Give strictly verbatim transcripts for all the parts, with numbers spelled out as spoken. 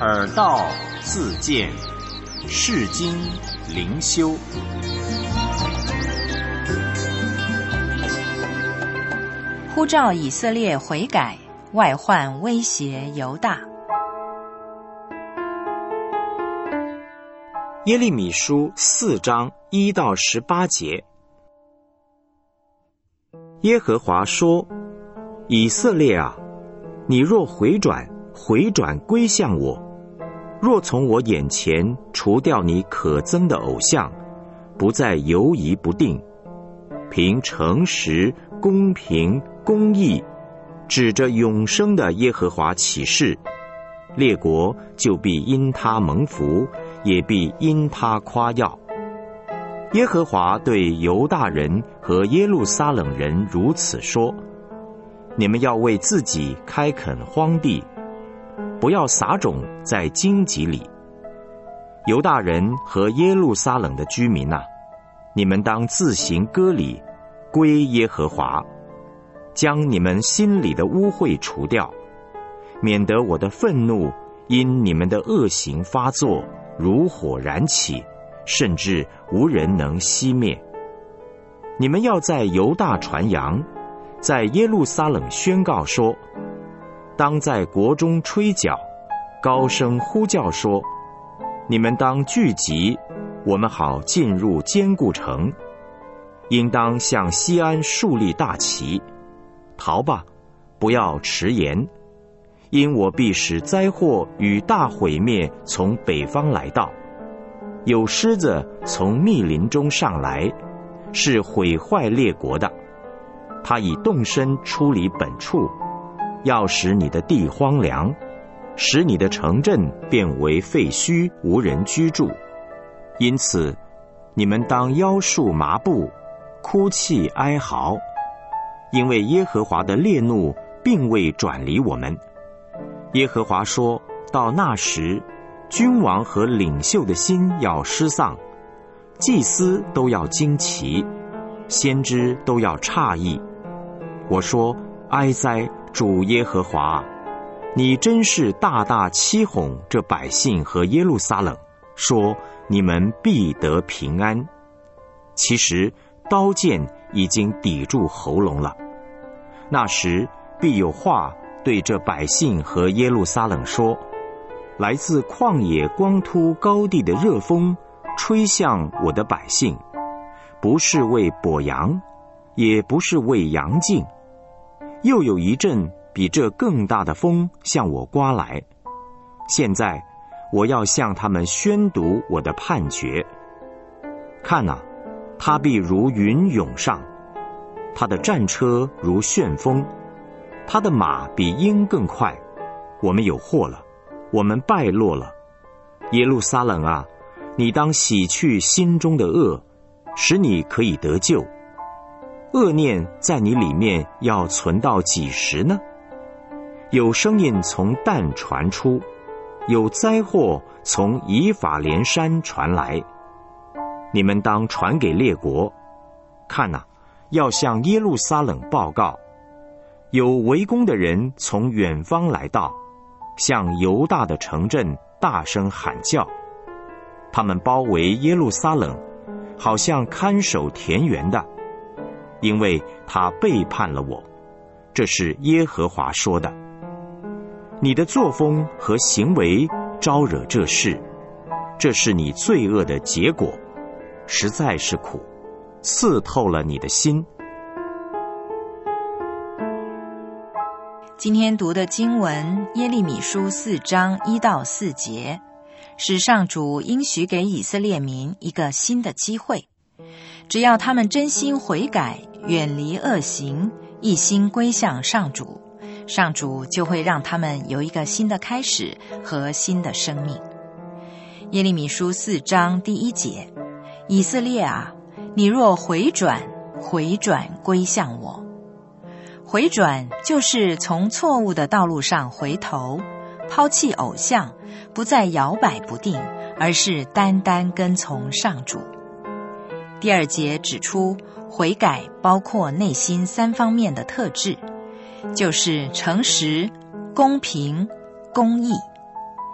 耳道自见，世经灵修。 呼召以色列悔改，外患威胁犹大。 耶利米书四章一到十八节，耶和华说：以色列啊，你若回转，回转归向我，若从我眼前除掉你可憎的偶像，不再犹疑不定，凭诚实、公平、公义，指着永生的耶和华起誓，列国就必因他蒙福，也必因他夸耀。耶和华对犹大人和耶路撒冷人如此说：你们要为自己开垦荒地，不要撒种在荆棘里。犹大人和耶路撒冷的居民啊，你们当自行割礼，归耶和华，将你们心里的污秽除掉，免得我的愤怒因你们的恶行发作，如火燃起，甚至无人能熄灭。你们要在犹大传扬，在耶路撒冷宣告说：当在国中吹角，高声呼叫说：你们当聚集，我们好进入坚固城。应当向西安树立大旗，逃吧，不要迟延，因我必使灾祸与大毁灭从北方来到。有狮子从密林中上来，是毁坏列国的。他已动身出离本处，要使你的地荒凉，使你的城镇变为废墟，无人居住。因此，你们当腰束麻布，哭泣哀嚎，因为耶和华的烈怒并未转离我们。耶和华说：到那时，君王和领袖的心要失丧，祭司都要惊奇，先知都要诧异。我说：哀哉，主耶和华，你真是大大欺哄这百姓和耶路撒冷，说你们必得平安。其实刀剑已经抵住喉咙了。那时必有话对这百姓和耶路撒冷说：来自旷野光秃高地的热风吹向我的百姓，不是为跛羊，也不是为羊竞，又有一阵比这更大的风向我刮来。现在我要向他们宣读我的判决。看哪，他必如云涌上，他的战车如旋风，他的马比鹰更快。我们有祸了，我们败落了。耶路撒冷啊，你当洗去心中的恶，使你可以得救。恶念在你里面要存到几时呢？有声音从但传出，有灾祸从以法莲山传来。你们当传给列国，看哪，要向耶路撒冷报告。有围攻的人从远方来到，向犹大的城镇大声喊叫。他们包围耶路撒冷，好像看守田园的，因为他背叛了我。这是耶和华说的。你的作风和行为招惹这事，这是你罪恶的结果，实在是苦，刺透了你的心。 今天读的经文耶利米书四章一到四节，是上主应许给以色列民一个新的机会，只要他们真心悔改，远离恶行，一心归向上主，上主就会让他们有一个新的开始和新的生命。耶利米书四章第一节，以色列啊，你若回转，回转归向我。回转就是从错误的道路上回头，抛弃偶像，不再摇摆不定，而是单单跟从上主。第二节指出，悔改包括内心三方面的特质，就是诚实、公平、公义。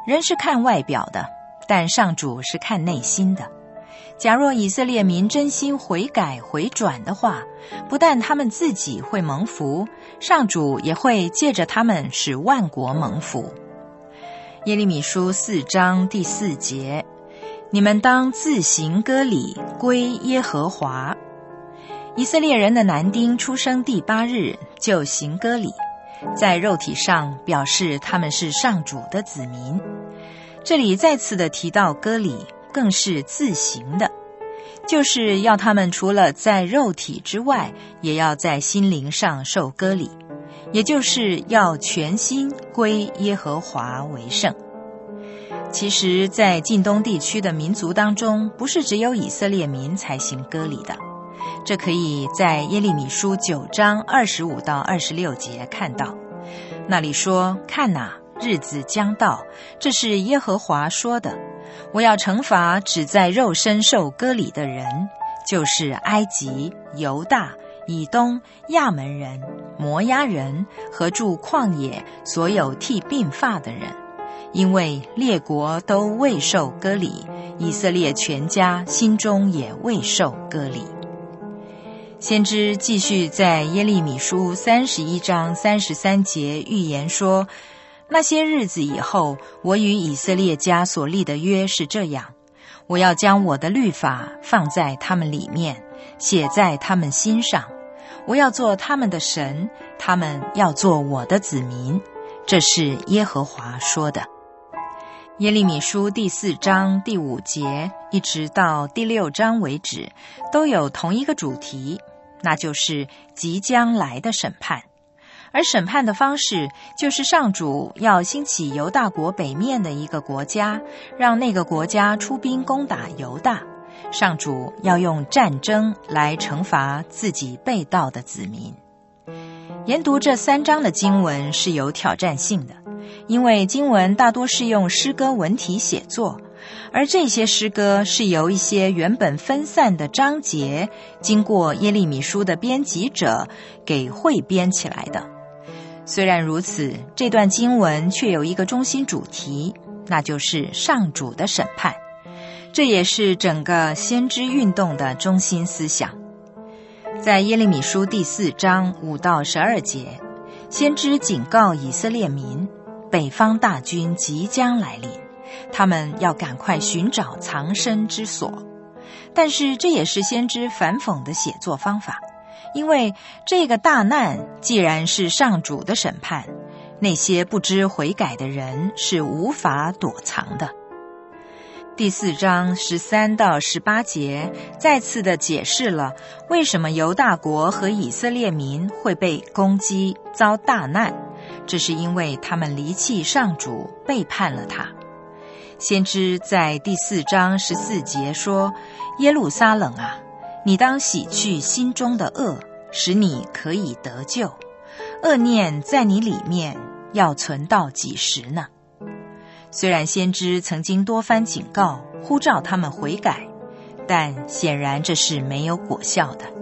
人是看外表的，但上主是看内心的。假若以色列民真心悔改回转的话，不但他们自己会蒙福，上主也会借着他们使万国蒙福。耶利米书四章第四节，你们当自行割礼，归耶和华。以色列人的男丁出生第八日就行割礼，在肉体上表示他们是上主的子民。这里再次的提到割礼，更是自行的，就是要他们除了在肉体之外，也要在心灵上受割礼，也就是要全心归耶和华为圣。其实在近东地区的民族当中，不是只有以色列民才行割礼的，这可以在耶利米书九章二十五到二十六节看到。那里说，看哪，日子将到，这是耶和华说的，我要惩罚只在肉身受割礼的人，就是埃及、犹大、以东、亚门人、摩押人和住旷野所有剃鬓发的人，因为列国都未受割礼，以色列全家心中也未受割礼。先知继续在耶利米书三十一章三十三节预言说，那些日子以后，我与以色列家所立的约是这样，我要将我的律法放在他们里面，写在他们心上，我要做他们的神，他们要做我的子民，这是耶和华说的。耶利米书第四章第五节一直到第六章为止，都有同一个主题，那就是即将来的审判。而审判的方式就是上主要兴起犹大国北面的一个国家，让那个国家出兵攻打犹大，上主要用战争来惩罚自己背道的子民。研读这三章的经文是有挑战性的，因为经文大多是用诗歌文体写作，而这些诗歌是由一些原本分散的章节，经过耶利米书的编辑者给汇编起来的。虽然如此，这段经文却有一个中心主题，那就是上主的审判，这也是整个先知运动的中心思想。在耶利米书第四章五到十二节，先知警告以色列民，北方大军即将来临，他们要赶快寻找藏身之所。但是这也是先知反讽的写作方法，因为这个大难既然是上主的审判，那些不知悔改的人是无法躲藏的。第四章十三到十八节再次的解释了为什么犹大国和以色列民会被攻击遭大难，这是因为他们离弃上主，背叛了他。先知在第四章十四节说，耶路撒冷啊，你当洗去心中的恶，使你可以得救。恶念在你里面要存到几时呢？虽然先知曾经多番警告，呼召他们悔改，但显然这是没有果效的。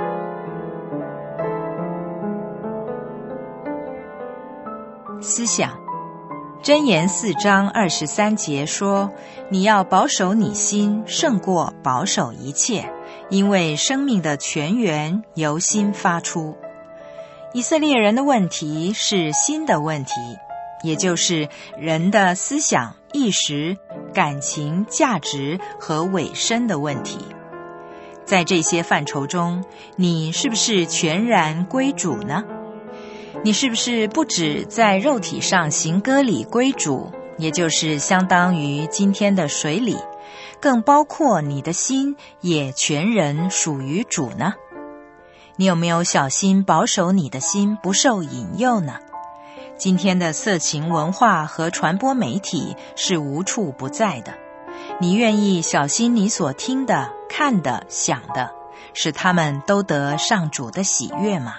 思想，箴言四章二十三节说，你要保守你心，胜过保守一切，因为生命的泉源由心发出。以色列人的问题是心的问题，也就是人的思想、意识、感情、价值和委身的问题。在这些范畴中，你是不是全然归主呢？你是不是不只在肉体上行割礼归主，也就是相当于今天的水礼，更包括你的心也全人属于主呢？你有没有小心保守你的心不受引诱呢？今天的色情文化和传播媒体是无处不在的，你愿意小心你所听的、看的、想的，使他们都得上主的喜悦吗？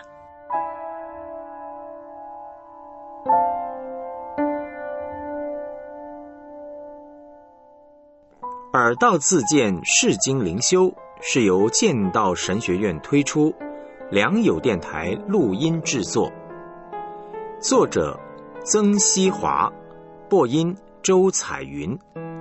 耳道自荐释经灵修是由剑道神学院推出，良友电台录音制作。作者曾希华，播音周彩云。